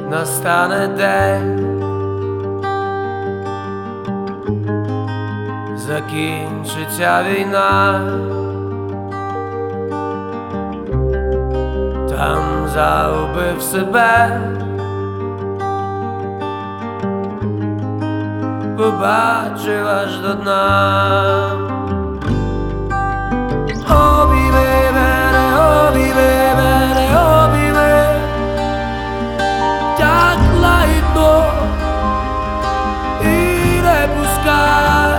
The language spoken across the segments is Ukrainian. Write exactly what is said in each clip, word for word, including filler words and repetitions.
настане день, закінчиться війна, там загубив себе, побачив аж до дна. Обійми мене, обійми мене, обійми, як лагідно, і не пускай.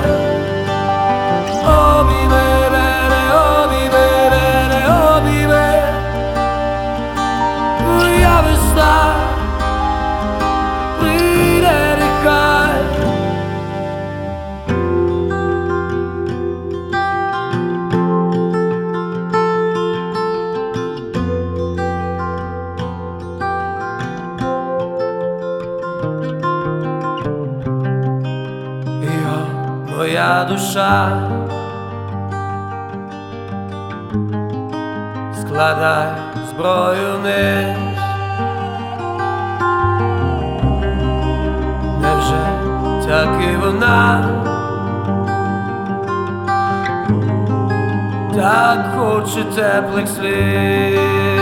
Обійми мене, обійми мене, обійми, моя весна прийде, нехай. Моя душа, складай зброю вниз. Невже так і вона так хоче теплих слів?